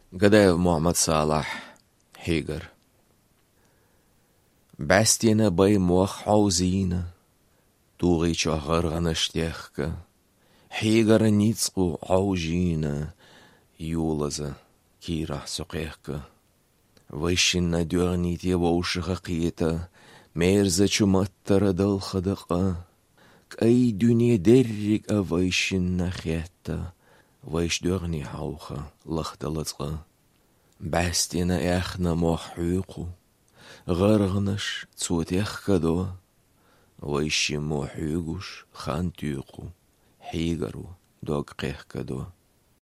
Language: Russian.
Гадаев Мухаммад Салах Хигар. Бәстені бай муақ хаузина, туғи чағырғаны штехка, Хигары ницқу хаужина, юлазы кира суқеқка. Вайшинна дюрните воушыға қиета, мерзі чуматтары дылхыдықа, Кай дүне деррик а вайшинна хетта, Вайш дюрни хауха лыхдылызға. Бәстені әхна мохуйқу, Ғырғыныш цутеқка до, Вайши мохуйгуш хан тюйқу, Хигару дог қеқка до.